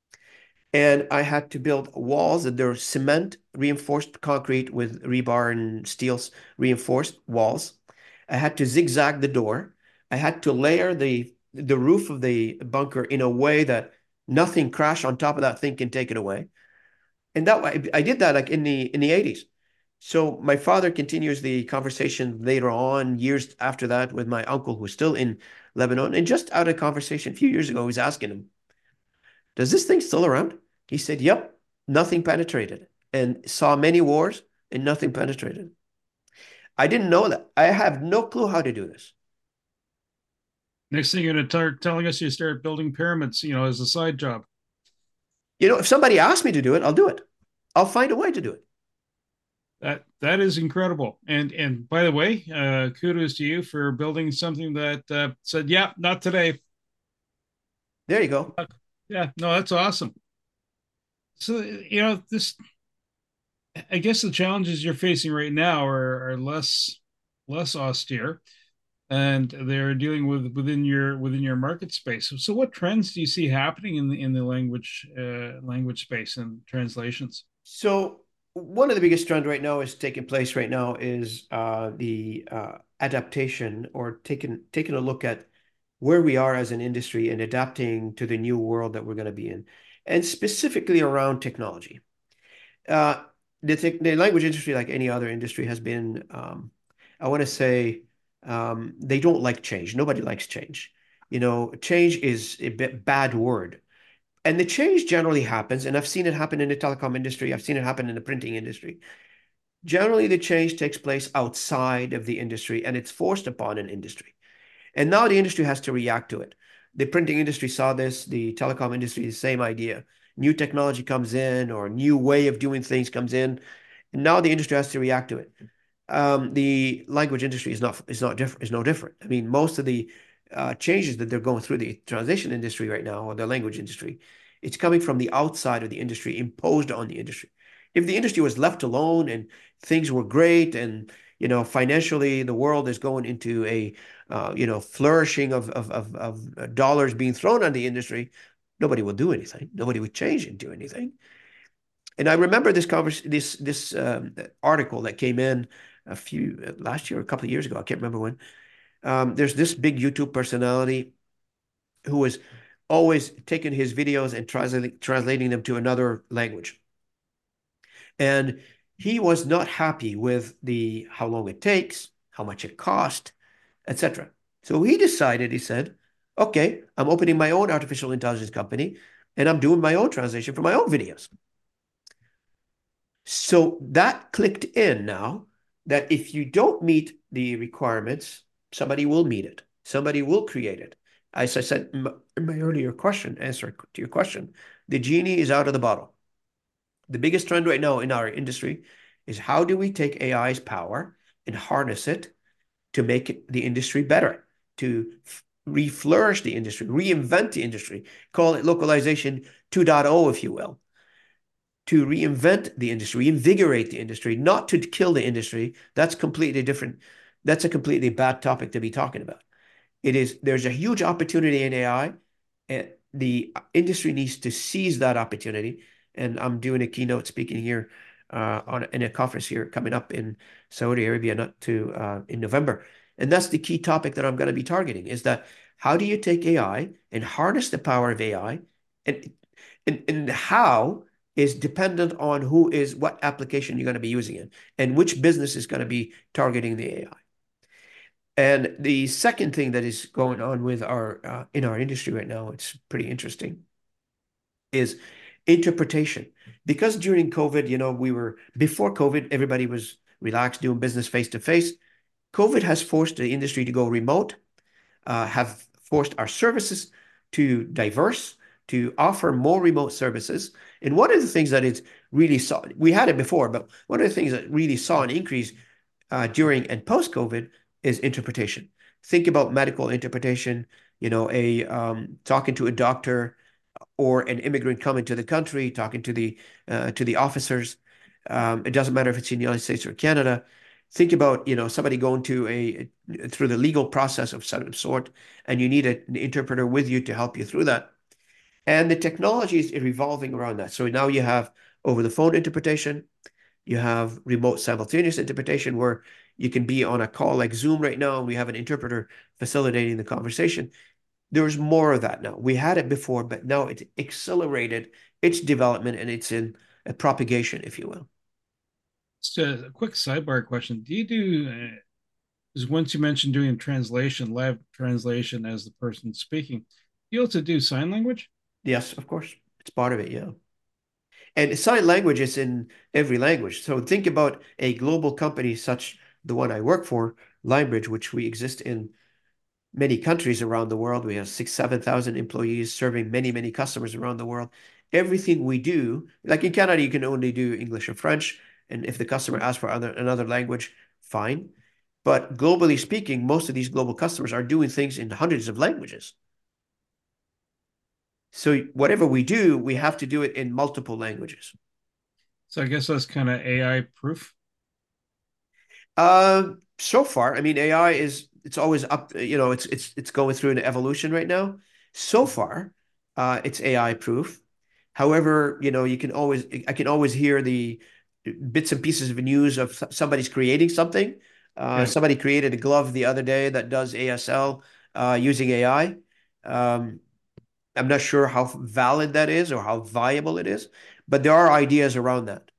B: And I had to build walls that they're cement reinforced concrete with rebar and steels reinforced walls. I had to zigzag the door. I had to layer the the roof of the bunker in a way that nothing crash on top of that thing can take it away. And that way I did that like in the in the eighties. So my father continues the conversation later on, years after that, with my uncle who's still in Lebanon. And just out of conversation a few years ago, he's asking him, does this thing still around? He said, yep, nothing penetrated, and saw many wars and nothing penetrated. I didn't know that. I have no clue how to do this.
A: Next thing you're going to start telling us, you start building pyramids, you know, as a side job.
B: You know, if somebody asks me to do it, I'll do it. I'll find a way to do it.
A: That that is incredible. And and by the way, uh, kudos to you for building something that uh, said, "Yeah, not today."
B: There you go.
A: Yeah, no, that's awesome. So you know, this. I guess the challenges you're facing right now are, are less less austere, and they're dealing with within your within your market space. So, so what trends do you see happening in the in the language uh, language space and translations?
B: So one of the biggest trends right now is taking place right now is uh, the uh, adaptation or taking taking a look at where we are as an industry and adapting to the new world that we're going to be in, and specifically around technology. Uh, the, the language industry, like any other industry, has been, um, I want to say, um, they don't like change. Nobody likes change. You know, change is a bit bad word. And the change generally happens, and I've seen it happen in the telecom industry. I've seen it happen in the printing industry. Generally, the change takes place outside of the industry, and it's forced upon an industry. And now the industry has to react to it. The printing industry saw this, the telecom industry, the same idea. New technology comes in or a new way of doing things comes in, and now the industry has to react to it. Um, the language industry is not is not different is no different. I mean, most of the uh, changes that they're going through the translation industry right now, or the language industry, it's coming from the outside of the industry, imposed on the industry. If the industry was left alone and things were great, and you know, financially the world is going into a uh, you know, flourishing of, of of of dollars being thrown on the industry, nobody will do anything. Nobody would change and do anything. And I remember this convers this this um, article that came in a few last year, a couple of years ago. I can't remember when. Um, there's this big YouTube personality who was always taking his videos and translating translating them to another language. And he was not happy with the how long it takes, how much it cost, et cetera. So he decided, he said, okay, I'm opening my own artificial intelligence company and I'm doing my own translation for my own videos. So that clicked in now that if you don't meet the requirements, somebody will meet it. Somebody will create it. As I said in my earlier question, answer to your question, the genie is out of the bottle. The biggest trend right now in our industry is how do we take A I's power and harness it to make it, the industry better, to reflourish the industry, reinvent the industry, call it localization two point oh, if you will, to reinvent the industry, reinvigorate the industry, not to kill the industry. That's completely different. That's a completely bad topic to be talking about. It is, there's a huge opportunity in A I, and the industry needs to seize that opportunity. And I'm doing a keynote speaking here uh, on in a conference here coming up in Saudi Arabia, not to uh, in November. And that's the key topic that I'm going to be targeting is that how do you take A I and harness the power of A I, and and, and how is dependent on who is what application you're going to be using it and which business is going to be targeting the A I. And the second thing that is going on with our uh, in our industry right now, it's pretty interesting, is interpretation. Because during COVID, you know, we were before COVID, everybody was relaxed doing business face to face. COVID has forced the industry to go remote, uh, have forced our services to diverse, to offer more remote services. And one of the things that it's really saw, we had it before, but one of the things that really saw an increase uh, during and post-COVID is interpretation. Think about medical interpretation, you know, a um, talking to a doctor or an immigrant coming to the country, talking to the uh, to the officers. Um, it doesn't matter if it's in the United States or Canada. Think about, you know, somebody going to a through the legal process of some sort, and you need a, an interpreter with you to help you through that. And the technology is revolving around that. So now you have over the phone interpretation, you have remote simultaneous interpretation where you can be on a call like Zoom right now, and we have an interpreter facilitating the conversation. There's more of that now. We had it before, but now it's accelerated its development and it's in a propagation, if you will.
A: Just a quick sidebar question. Do you do, because uh, once you mentioned doing translation, live translation as the person speaking, you also do sign language?
B: Yes, of course. It's part of it, yeah. And sign language is in every language. So think about a global company such the one I work for, Linebridge, which we exist in many countries around the world. We have six, seven thousand employees serving many, many customers around the world. Everything we do, like in Canada, you can only do English or French. And if the customer asks for other, another language, fine. But globally speaking, most of these global customers are doing things in hundreds of languages. So whatever we do, we have to do it in multiple languages.
A: So I guess that's kind of A I proof.
B: Uh, so far, I mean, A I is it's always up, you know, it's it's it's going through an evolution right now. So far, uh, it's A I proof. However, you know, you can always I can always hear the bits and pieces of news of somebody's creating something. Uh,
A: Yeah.
B: somebody created a glove the other day that does A S L uh, using A I. Um, I'm not sure how valid that is or how viable it is, but there are ideas around that.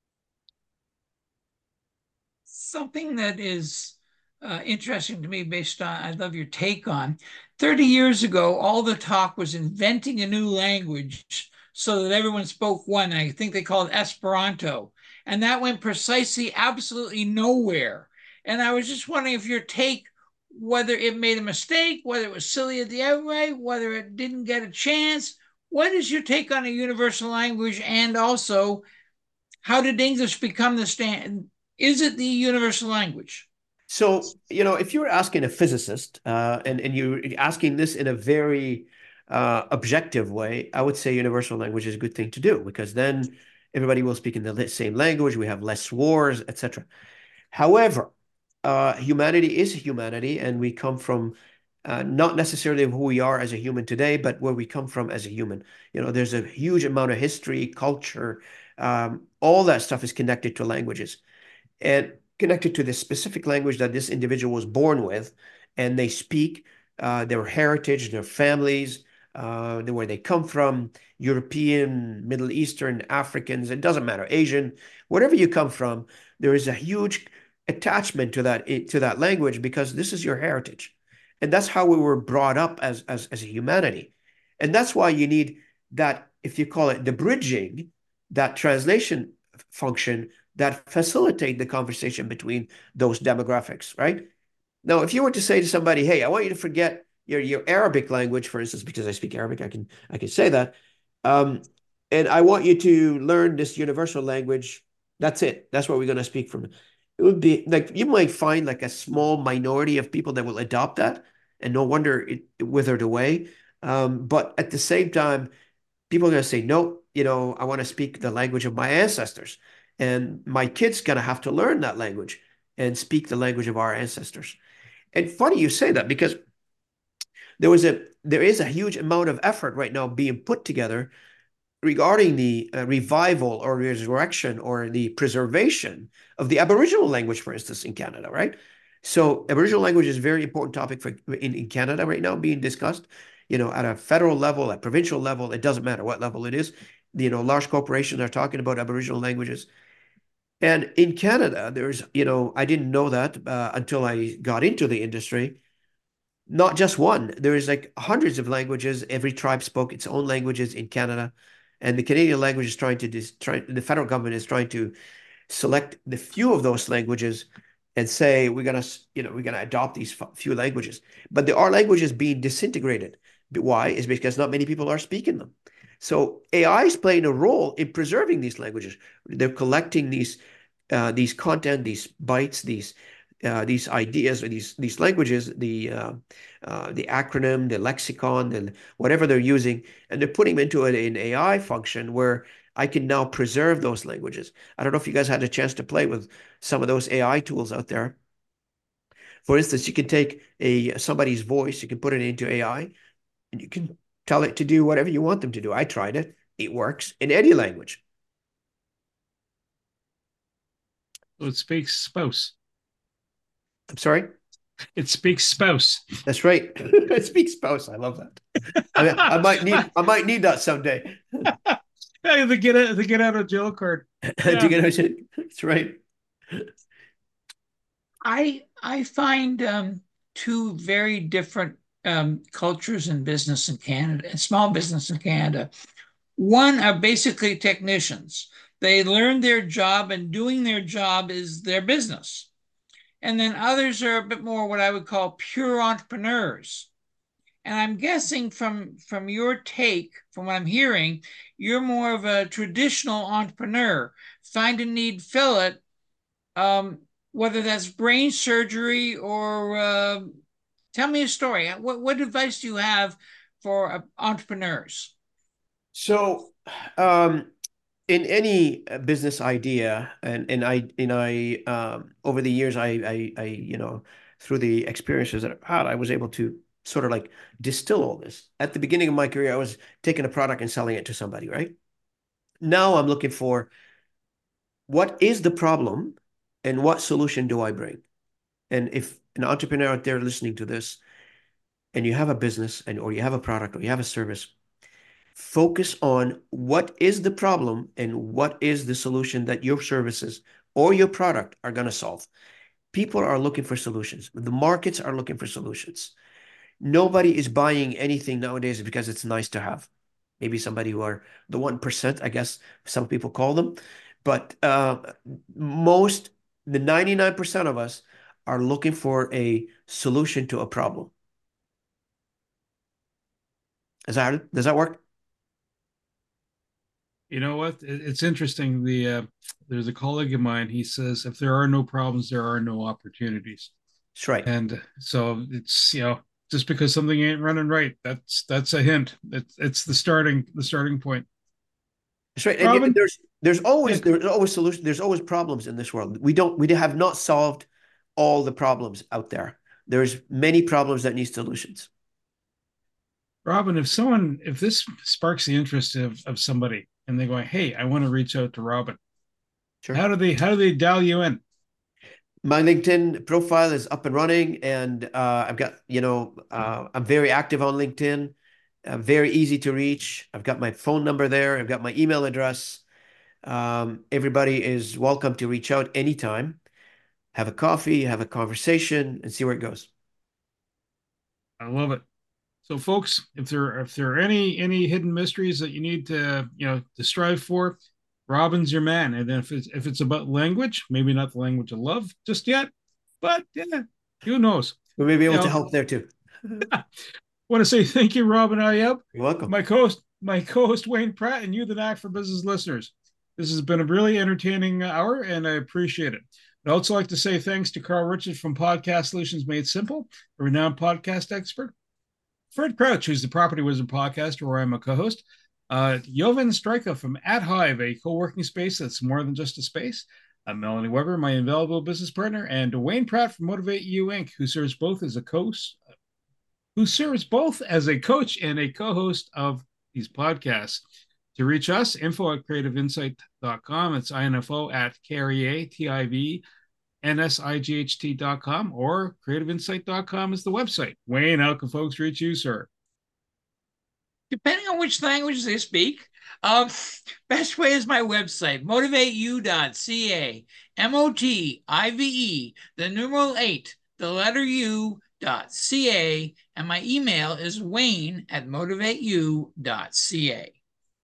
C: Something that is uh, interesting to me based on, I love your take on. thirty years ago, all the talk was inventing a new language so that everyone spoke one. I think they called it Esperanto. And that went precisely, absolutely nowhere. And I was just wondering if your take, whether it made a mistake, whether it was silly at the outright, whether it didn't get a chance. What is your take on a universal language? And also, how did English become the stand? Is it the universal language?
B: So, you know, if you were asking a physicist uh, and, and you're asking this in a very uh, objective way, I would say universal language is a good thing to do because then everybody will speak in the same language. We have less wars, et cetera. However, uh, humanity is humanity, and we come from uh, not necessarily who we are as a human today, but where we come from as a human. You know, there's a huge amount of history, culture, um, all that stuff is connected to languages and connected to the specific language that this individual was born with, and they speak uh, their heritage, their families, uh, where they come from, European, Middle Eastern, Africans, it doesn't matter, Asian, wherever you come from, there is a huge attachment to that to that language because this is your heritage. And that's how we were brought up as, as, as a humanity. And that's why you need that, if you call it the bridging, that translation function that facilitate the conversation between those demographics, right? Now, if you were to say to somebody, "Hey, I want you to forget your your Arabic language," for instance, because I speak Arabic, I can I can say that, um, and I want you to learn this universal language. That's it. That's what we're going to speak from. It would be like you might find like a small minority of people that will adopt that, and no wonder it, it withered away. Um, but at the same time, people are going to say, no, you know, I want to speak the language of my ancestors. And my kid's going to have to learn that language and speak the language of our ancestors. And funny you say that because there was a there is a huge amount of effort right now being put together regarding the uh, revival or resurrection or the preservation of the Aboriginal language, for instance, in Canada, right? So Aboriginal language is a very important topic for in, in Canada right now being discussed, you know, at a federal level, at provincial level, it doesn't matter what level it is. You know, large corporations are talking about Aboriginal languages. And in Canada, there's, you know, I didn't know that uh, until I got into the industry. Not just one. There is like hundreds of languages. Every tribe spoke its own languages in Canada. And the Canadian language is trying to, dis try, the federal government is trying to select the few of those languages and say, we're going to, you know, we're going to adopt these few languages. But there are languages being disintegrated. Why? Is because not many people are speaking them. So A I is playing a role in preserving these languages. They're collecting these uh, these content, these bytes, these uh, these ideas, these these languages, the uh, uh, the acronym, the lexicon, and whatever they're using, and they're putting them into an, an A I function where I can now preserve those languages. I don't know if you guys had a chance to play with some of those A I tools out there. For instance, you can take a somebody's voice, you can put it into A I, and you can tell it to do whatever you want them to do. I tried it. It works in any language.
A: So it speaks spouse.
B: I'm sorry?
A: It speaks spouse.
B: That's right. It speaks spouse. I love that. I mean, I might need I might need that someday.
A: Hey, the get out the get out of jail card.
B: Yeah. To get out, that's right.
C: I I find um, two very different um, cultures in business in Canada, and small business in Canada. One are basically technicians. They learn their job, and doing their job is their business. And then others are a bit more what I would call pure entrepreneurs. And I'm guessing from, from your take, from what I'm hearing, you're more of a traditional entrepreneur. Find a need, fill it, um, whether that's brain surgery or uh, tell me a story. What, what advice do you have for uh, entrepreneurs?
B: So, um, in any uh, business idea, and and I and I um, over the years, I, I I you know through the experiences that I've had, I was able to sort of like distill all this. At the beginning of my career, I was taking a product and selling it to somebody, right? Now I'm looking for what is the problem and what solution do I bring? And if an entrepreneur out there listening to this, and you have a business and or you have a product or you have a service, focus on what is the problem and what is the solution that your services or your product are going to solve. People are looking for solutions. The markets are looking for solutions. Nobody is buying anything nowadays because it's nice to have. Maybe somebody who are the one percent, I guess some people call them. But uh, most, the ninety-nine percent of us are looking for a solution to a problem. Is that, does that work?
A: You know what? It's interesting. The uh, there's a colleague of mine. He says, if there are no problems, there are no opportunities.
B: That's right.
A: And so it's, you know, just because something ain't running right, that's that's a hint. It's it's the starting the starting point.
B: That's right. And
A: Robin,
B: there's there's always
A: yeah,
B: there's always solution. There's always problems in this world. We don't we have not solved all the problems out there. There's many problems that need solutions.
A: Robin, if someone if this sparks the interest of of somebody and they're going, hey, I want to reach out to Robin,
B: Sure.
A: how do they how do they dial you in?
B: My LinkedIn profile is up and running, and uh, I've got, you know, uh, I'm very active on LinkedIn, uh, very easy to reach. I've got my phone number there. I've got my email address. Um, everybody is welcome to reach out anytime, have a coffee, have a conversation, and see where it goes.
A: I love it. So, folks, if there if there are any any hidden mysteries that you need to you know to strive for, Robin's your man. And if it's if it's about language, maybe not the language of love just yet, but yeah, who knows?
B: We may be able
A: You
B: to
A: know,
B: help there too.
A: I want to say thank you, Robin Ayub,
B: You're welcome.
A: my co-host, my co-host Wayne Pratt, and you, the Knack for Business listeners. This has been a really entertaining hour, and I appreciate it. I'd also like to say thanks to Carl Richards from Podcast Solutions Made Simple, a renowned podcast expert. Fred Crouch, who's the Property Wizard podcast, where I'm a co-host. Uh, Jovan Stryka from At Hive, a co-working space that's more than just a space. Uh, Melanie Weber, my invaluable business partner, and Wayne Pratt from Motivate You Incorporated, who serves both as a coach, who serves both as a coach and a co-host of these podcasts. To reach us, info at creative insight dot com. It's info at K R E A T I V N S I G H T dot com, or creative insight dot com is the website. Wayne, how can folks reach you, sir?
C: Depending on which language they speak, um, best way is my website, motivate you dot c a, M O T I V E, the numeral eight, the letter U dot C A, and my email is wayne at motivate you dot c a.